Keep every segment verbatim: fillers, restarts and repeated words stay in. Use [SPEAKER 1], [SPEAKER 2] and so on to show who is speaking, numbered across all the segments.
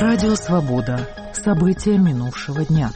[SPEAKER 1] Радио «Свобода». События минувшего дня.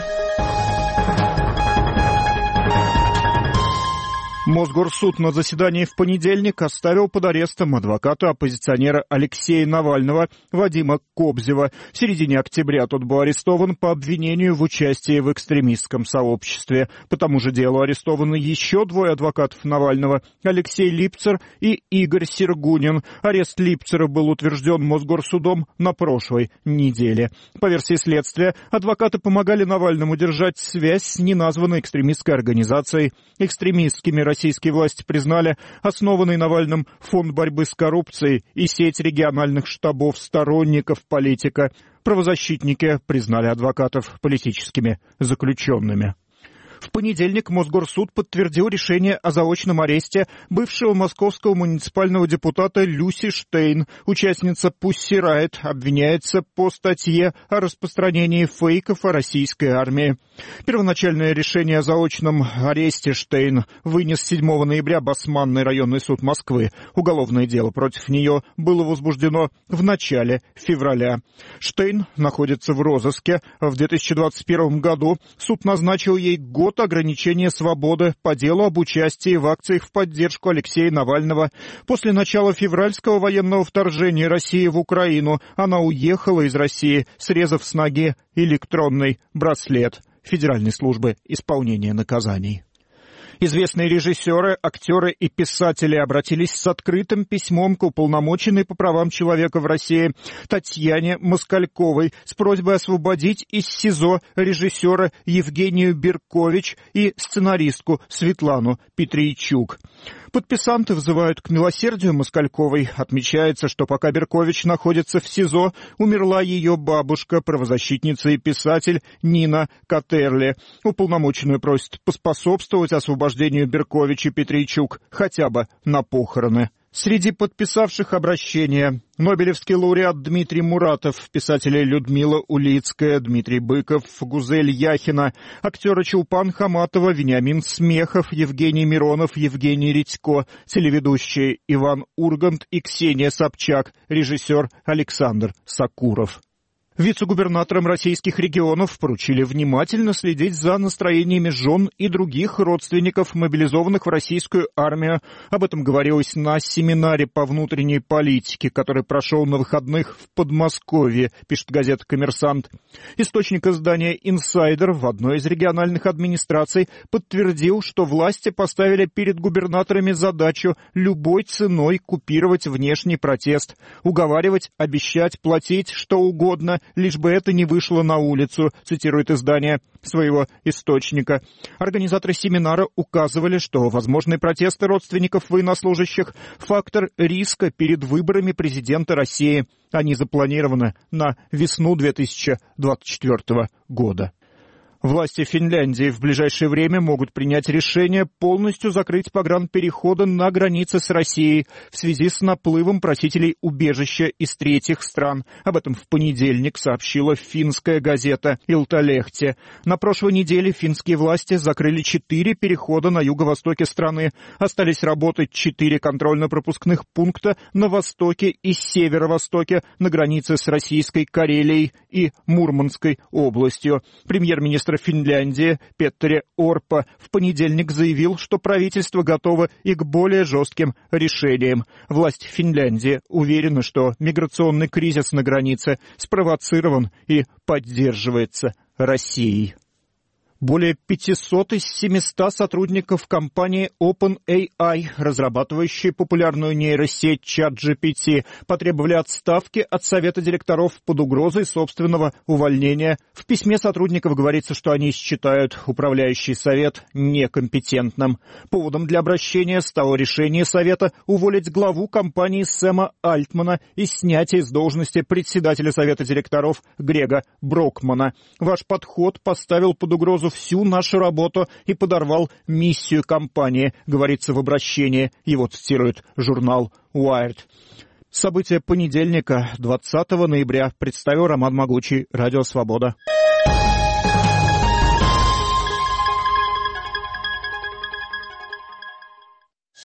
[SPEAKER 2] Мосгорсуд на заседании в понедельник оставил под арестом адвоката-оппозиционера Алексея Навального Вадима Кобзева. В середине октября тот был арестован по обвинению в участии в экстремистском сообществе. По тому же делу арестованы еще двое адвокатов Навального – Алексей Липцер и Игорь Сергунин. Арест Липцера был утвержден Мосгорсудом на прошлой неделе. По версии следствия, адвокаты помогали Навальному держать связь с неназванной экстремистской организацией. Экстремистскими российские власти признали основанный Навальным фонд борьбы с коррупцией и сеть региональных штабов сторонников политика. Правозащитники признали адвокатов политическими заключенными. В понедельник Мосгорсуд подтвердил решение о заочном аресте бывшего московского муниципального депутата Люси Штейн. Участница Pussy Riot обвиняется по статье о распространении фейков о российской армии. Первоначальное решение о заочном аресте Штейн вынес седьмого ноября Басманный районный суд Москвы. Уголовное дело против нее было возбуждено в начале февраля. Штейн находится в розыске. В две тысячи двадцать первом году суд назначил ей год ограничения свободы по делу об участии в акциях в поддержку Алексея Навального. После начала февральского военного вторжения России в Украину она уехала из России, срезав с ноги электронный браслет Федеральной службы исполнения наказаний. Известные режиссеры, актеры и писатели обратились с открытым письмом к уполномоченной по правам человека в России Татьяне Москальковой с просьбой освободить из СИЗО режиссера Евгению Беркович и сценаристку Светлану Петрийчук. Подписанты взывают к милосердию Москальковой. Отмечается, что пока Беркович находится в СИЗО, умерла ее бабушка, правозащитница и писатель Нина Катерли. Уполномоченную просят поспособствовать освобождению Беркович и Петрийчук хотя бы на похороны. Среди подписавших обращение нобелевский лауреат Дмитрий Муратов, писатели Людмила Улицкая, Дмитрий Быков, Гузель Яхина, актеры Чулпан Хаматова, Вениамин Смехов, Евгений Миронов, Евгений Редько, телеведущие Иван Ургант и Ксения Собчак, режиссер Александр Сакуров. Вице-губернаторам российских регионов поручили внимательно следить за настроениями жен и других родственников, мобилизованных в российскую армию. Об этом говорилось на семинаре по внутренней политике, который прошел на выходных в Подмосковье, пишет газета «Коммерсант». Источник издания «Инсайдер» в одной из региональных администраций подтвердил, что власти поставили перед губернаторами задачу любой ценой купировать внешний протест, уговаривать, обещать, платить что угодно, лишь бы это не вышло на улицу, цитирует издание своего источника. Организаторы семинара указывали, что возможные протесты родственников военнослужащих – фактор риска перед выборами президента России. Они запланированы на весну две тысячи двадцать четвёртого года. Власти Финляндии в ближайшее время могут принять решение полностью закрыть погранпереходы на границе с Россией в связи с наплывом просителей убежища из третьих стран. Об этом в понедельник сообщила финская газета «Илталехти». На прошлой неделе финские власти закрыли четыре перехода на юго-востоке страны. Остались работать четыре контрольно-пропускных пункта на востоке и северо-востоке на границе с Российской Карелией и Мурманской областью. Премьер-министр Финляндии Петтери Орпа в понедельник заявил, что правительство готово и к более жестким решениям. Власть Финляндии уверена, что миграционный кризис на границе спровоцирован и поддерживается Россией. Более пятьсот из семисот сотрудников компании OpenAI, разрабатывающей популярную нейросеть ChatGPT, потребовали отставки от совета директоров под угрозой собственного увольнения. В письме сотрудников говорится, что они считают управляющий совет некомпетентным. Поводом для обращения стало решение совета уволить главу компании Сэма Альтмана и снятие с должности председателя совета директоров Грега Брокмана. Ваш подход поставил под угрозу всю нашу работу и подорвал миссию компании, говорится в обращении. Его цитирует журнал Wired. События понедельника, двадцатого ноября, представил Роман Могучий, Радио Свобода.